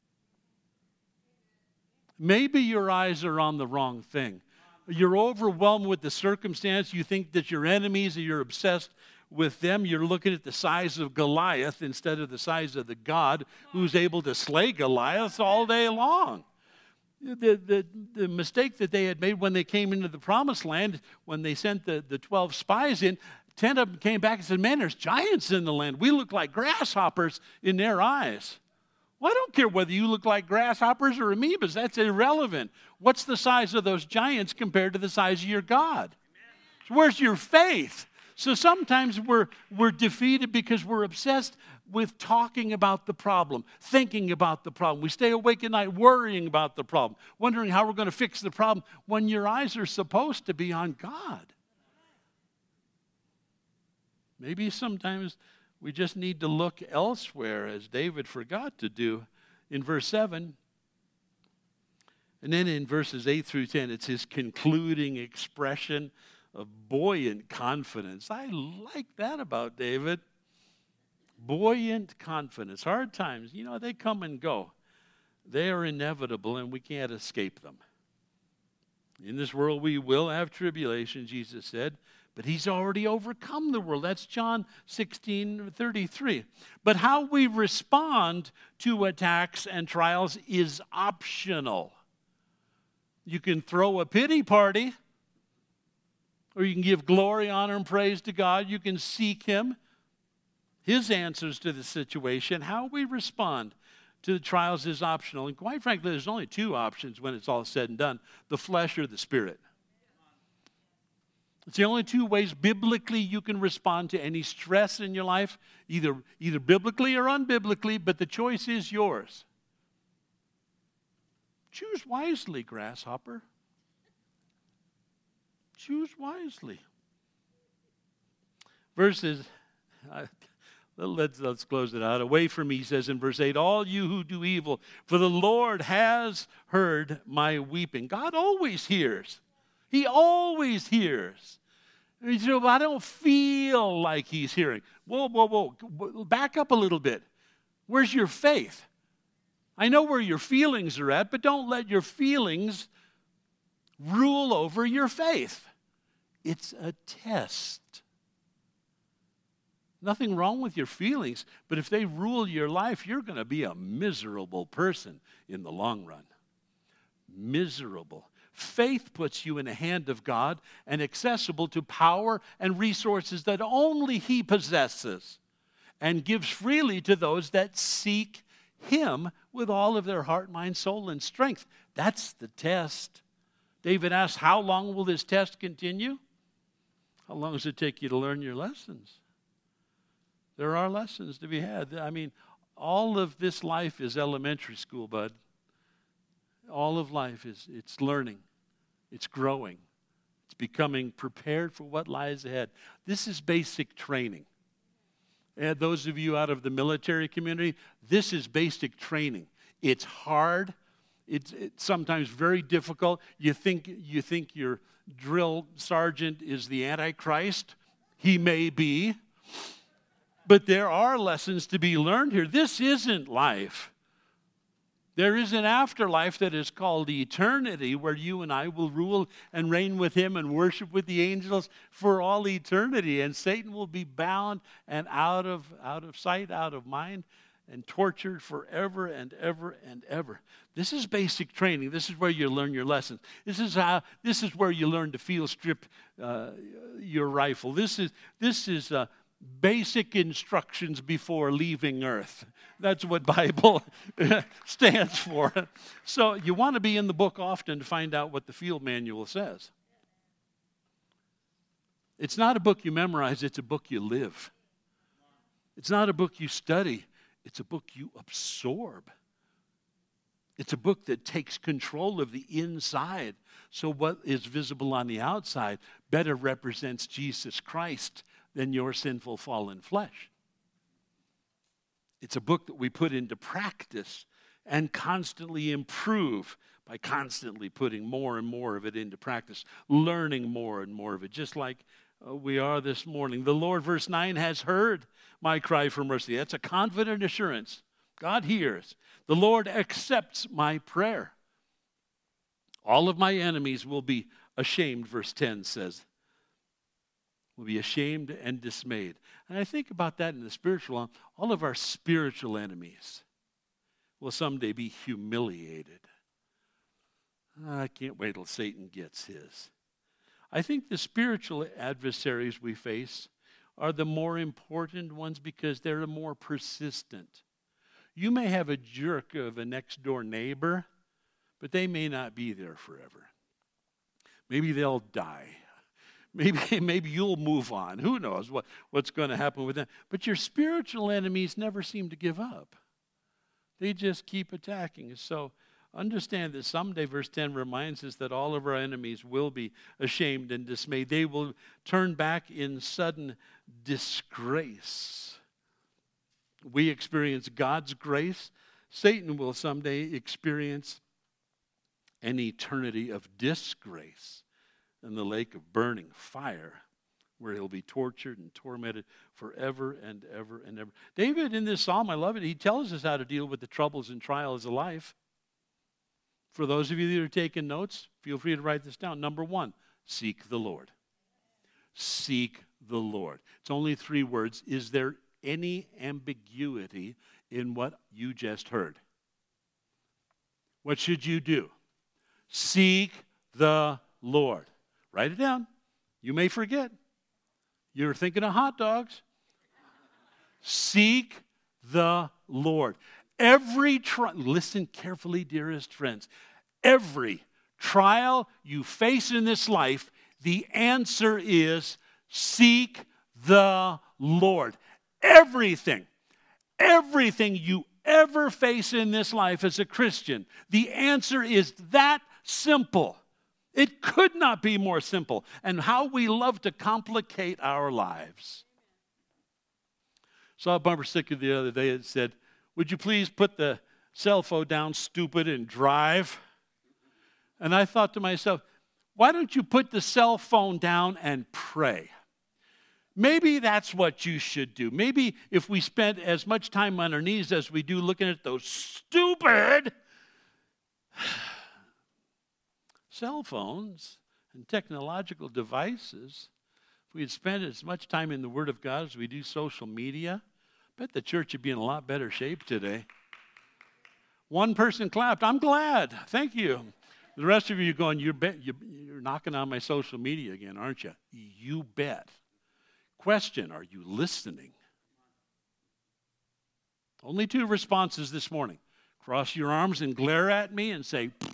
Maybe your eyes are on the wrong thing. You're overwhelmed with the circumstance. You think that your enemies, or you're obsessed with them. You're looking at the size of Goliath instead of the size of the God who's able to slay Goliath all day long. The, the, the mistake that they had made when they came into the promised land, when they sent the, the twelve spies in, ten of them came back and said, man, there's giants in the land. We look like grasshoppers in their eyes. Well, I don't care whether you look like grasshoppers or amoebas. That's irrelevant. What's the size of those giants compared to the size of your God? So where's your faith? So sometimes we're, we're defeated because we're obsessed with talking about the problem, thinking about the problem. We stay awake at night worrying about the problem, wondering how we're going to fix the problem when your eyes are supposed to be on God. Maybe sometimes we just need to look elsewhere, as David forgot to do in verse seven. And then in verses eight through ten, it's his concluding expression of buoyant confidence. I like that about David. Buoyant confidence. Hard times, you know, they come and go. They are inevitable and we can't escape them. In this world we will have tribulation, Jesus said, but he's already overcome the world. That's John sixteen thirty-three. But how we respond to attacks and trials is optional. You can throw a pity party, or you can give glory, honor, and praise to God. You can seek him, his answers to the situation. How we respond to the trials is optional. And quite frankly, there's only two options when it's all said and done: the flesh or the spirit. It's the only two ways biblically you can respond to any stress in your life, either, either biblically or unbiblically, but the choice is yours. Choose wisely, grasshopper. Choose wisely. Verses, uh, let's, let's close it out. Away from me, he says in verse eight, all you who do evil, for the Lord has heard my weeping. God always hears. He always hears. You know, I don't feel like he's hearing. Whoa, whoa, whoa. Back up a little bit. Where's your faith? I know where your feelings are at, but don't let your feelings rule over your faith. It's a test. Nothing wrong with your feelings, but if they rule your life, you're going to be a miserable person in the long run. Miserable. Faith puts you in the hand of God and accessible to power and resources that only he possesses, and gives freely to those that seek him with all of their heart, mind, soul, and strength. That's the test. David asked, how long will this test continue? How long does it take you to learn your lessons? There are lessons to be had. I mean, all of this life is elementary school, bud. All of life is, it's learning. It's growing. It's becoming prepared for what lies ahead. This is basic training. And those of you out of the military community, this is basic training. It's hard. It's, it's sometimes very difficult. You think, you think your drill sergeant is the Antichrist. He may be. But there are lessons to be learned here. This isn't life. There is an afterlife that is called eternity, where you and I will rule and reign with him and worship with the angels for all eternity. And Satan will be bound and out of, out of sight, out of mind, and tortured forever and ever and ever. This is basic training. This is where you learn your lessons. This is how. This is where you learn to field strip uh, your rifle. This is this is uh, basic instructions before leaving Earth. That's what Bible stands for. So you want to be in the book often to find out what the field manual says. It's not a book you memorize, it's a book you live. It's not a book you study. It's a book you absorb. It's a book that takes control of the inside. So what is visible on the outside better represents Jesus Christ than your sinful fallen flesh. It's a book that we put into practice and constantly improve by constantly putting more and more of it into practice, learning more and more of it, just like uh, we are this morning. The Lord, verse nine, has heard my cry for mercy. That's a confident assurance. God hears. The Lord accepts my prayer. All of my enemies will be ashamed, verse ten says. Will be ashamed and dismayed. And I think about that in the spiritual realm. All of our spiritual enemies will someday be humiliated. I can't wait till Satan gets his. I think the spiritual adversaries we face are the more important ones because they're more persistent. You may have a jerk of a next door neighbor, but they may not be there forever. Maybe they'll die. Maybe, maybe you'll move on. Who knows what, what's going to happen with them. But your spiritual enemies never seem to give up. They just keep attacking. So understand that someday, verse ten reminds us that all of our enemies will be ashamed and dismayed. They will turn back in sudden disgrace. We experience God's grace. Satan will someday experience an eternity of disgrace in the lake of burning fire, where he'll be tortured and tormented forever and ever and ever. David, in this psalm, I love it, he tells us how to deal with the troubles and trials of life. For those of you that are taking notes, feel free to write this down. Number one, seek the Lord. Seek the Lord. It's only three words. Is there any ambiguity in what you just heard? What should you do? Seek the Lord. Write it down. You may forget. You're thinking of hot dogs. Seek the Lord. Every trial, listen carefully, dearest friends. Every trial you face in this life, the answer is seek the Lord. Everything, everything you ever face in this life as a Christian, the answer is that simple. It could not be more simple. And how we love to complicate our lives. Saw a bumper sticker the other day that said, "Would you please put the cell phone down, stupid, and drive?" And I thought to myself, why don't you put the cell phone down and pray? Maybe that's what you should do. Maybe if we spent as much time on our knees as we do looking at those stupid cell phones and technological devices, if we had spent as much time in the Word of God as we do social media, I bet the church would be in a lot better shape today. One person clapped. I'm glad. Thank you. The rest of you are going, you're, bet, you're knocking on my social media again, aren't you? You bet. Question, are you listening? Only two responses this morning. Cross your arms and glare at me and say, pfft.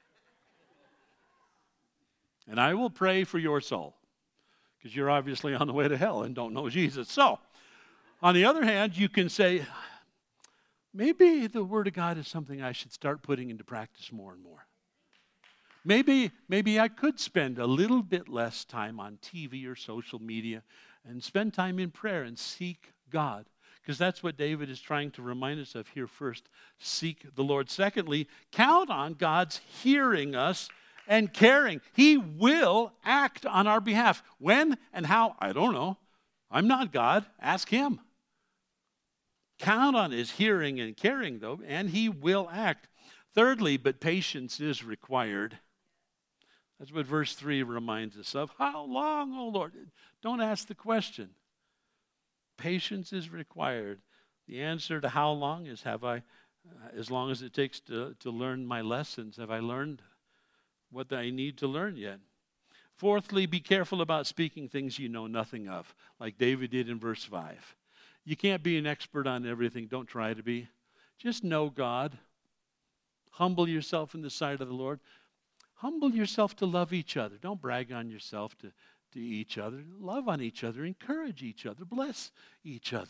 And I will pray for your soul, because you're obviously on the way to hell and don't know Jesus. So, on the other hand, you can say, maybe the Word of God is something I should start putting into practice more and more. Maybe, maybe I could spend a little bit less time on T V or social media and spend time in prayer and seek God. Because that's what David is trying to remind us of here first. Seek the Lord. Secondly, count on God's hearing us and caring. He will act on our behalf. When and how, I don't know. I'm not God. Ask him. Count on his hearing and caring, though, and he will act. Thirdly, but patience is required. That's what verse three reminds us of. How long, O Lord? Don't ask the question. Patience is required. The answer to how long is, have I, uh, as long as it takes to, to learn my lessons, have I learned what I need to learn yet? Fourthly, be careful about speaking things you know nothing of, like David did in verse five. You can't be an expert on everything. Don't try to be. Just know God. Humble yourself in the sight of the Lord. Humble yourself to love each other. Don't brag on yourself to, to each other. Love on each other. Encourage each other. Bless each other.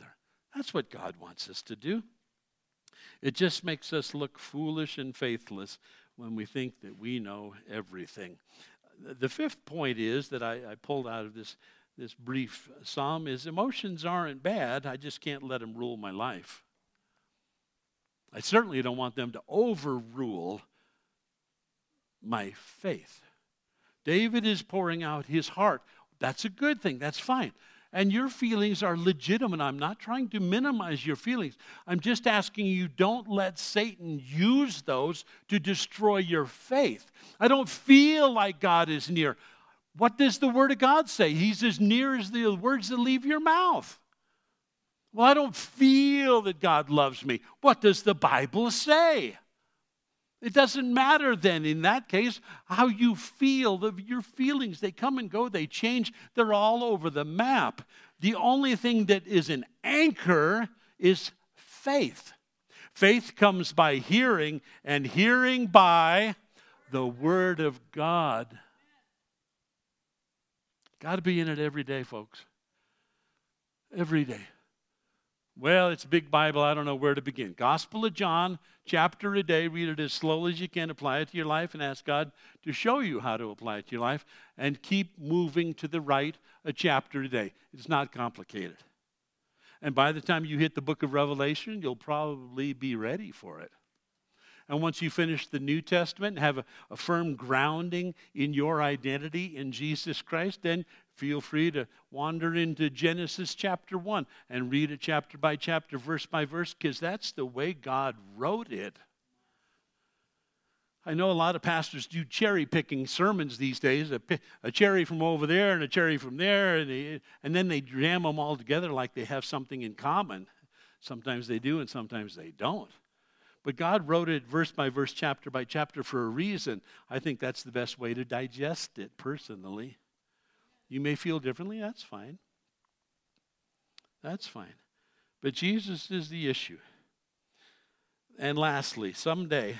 That's what God wants us to do. It just makes us look foolish and faithless when we think that we know everything. The fifth point is that I, I pulled out of this, this brief psalm is emotions aren't bad. I just can't let them rule my life. I certainly don't want them to overrule my faith. David is pouring out his heart. That's a good thing. That's fine. And your feelings are legitimate. I'm not trying to minimize your feelings. I'm just asking you, don't let Satan use those to destroy your faith. I don't feel like God is near. What does the Word of God say? He's as near as the words that leave your mouth. Well, I don't feel that God loves me. What does the Bible say? It doesn't matter then, in that case, how you feel. The, your feelings, they come and go, they change. They're all over the map. The only thing that is an anchor is faith. Faith comes by hearing, and hearing by the Word of God. Got to be in it every day, folks. Every day. Well, it's a big Bible. I don't know where to begin. Gospel of John, chapter a day. Read it as slowly as you can. Apply it to your life and ask God to show you how to apply it to your life. And keep moving to the right a chapter a day. It's not complicated. And by the time you hit the book of Revelation, you'll probably be ready for it. And once you finish the New Testament and have a, a firm grounding in your identity in Jesus Christ, then feel free to wander into Genesis chapter one and read it chapter by chapter, verse by verse, because that's the way God wrote it. I know a lot of pastors do cherry-picking sermons these days, a, a cherry from over there and a cherry from there, and, they, and then they jam them all together like they have something in common. Sometimes they do and sometimes they don't. But God wrote it verse by verse, chapter by chapter for a reason. I think that's the best way to digest it personally. You may feel differently. That's fine. That's fine. But Jesus is the issue. And lastly, someday,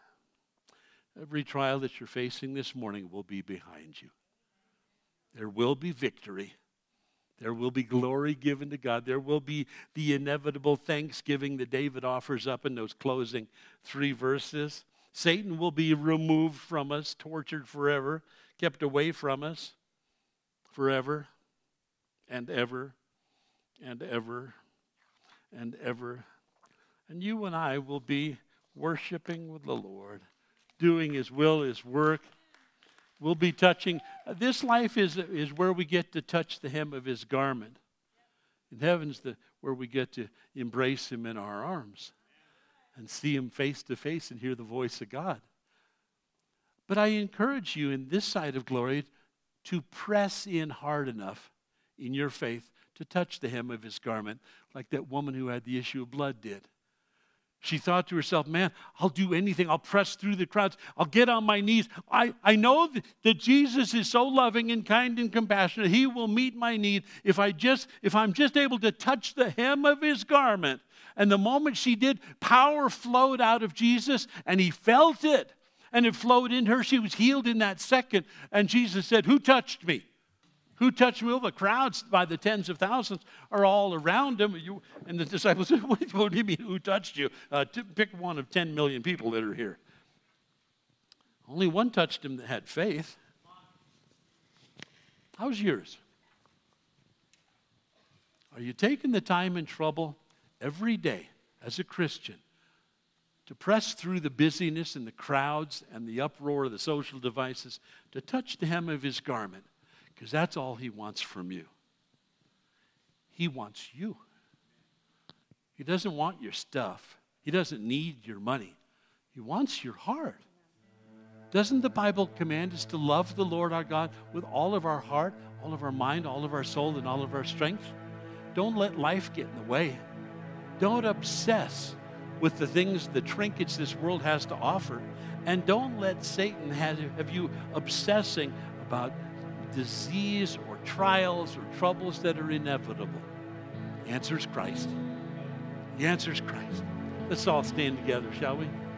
every trial that you're facing this morning will be behind you. There will be victory. There will be glory given to God. There will be the inevitable thanksgiving that David offers up in those closing three verses. Satan will be removed from us, tortured forever, kept away from us forever and ever and ever and ever. And you and I will be worshiping with the Lord, doing His will, His work. We'll be touching. Uh, this life is, is where we get to touch the hem of His garment. In heaven's the, where we get to embrace Him in our arms and see Him face to face and hear the voice of God. But I encourage you in this side of glory to press in hard enough in your faith to touch the hem of His garment, like that woman who had the issue of blood did. She thought to herself, man, I'll do anything. I'll press through the crowds. I'll get on my knees. I, I know that, that Jesus is so loving and kind and compassionate. He will meet my need if I just if I'm just able to touch the hem of His garment. And the moment she did, power flowed out of Jesus, and He felt it. And it flowed in her. She was healed in that second. And Jesus said, who touched me? Who touched me? Well, the crowds by the tens of thousands are all around him. You, and the disciples said, what, what do you mean, who touched you? Uh, to pick one of ten million people that are here. Only one touched him that had faith. How's yours? Are you taking the time and trouble every day as a Christian to press through the busyness and the crowds and the uproar of the social devices to touch the hem of His garment? Because that's all He wants from you. He wants you. He doesn't want your stuff. He doesn't need your money. He wants your heart. Doesn't the Bible command us to love the Lord our God with all of our heart, all of our mind, all of our soul, and all of our strength? Don't let life get in the way. Don't obsess with the things, the trinkets this world has to offer. And don't let Satan have, have you obsessing about disease or trials or troubles that are inevitable. The answer is Christ. The answer is Christ. Let's all stand together, shall we?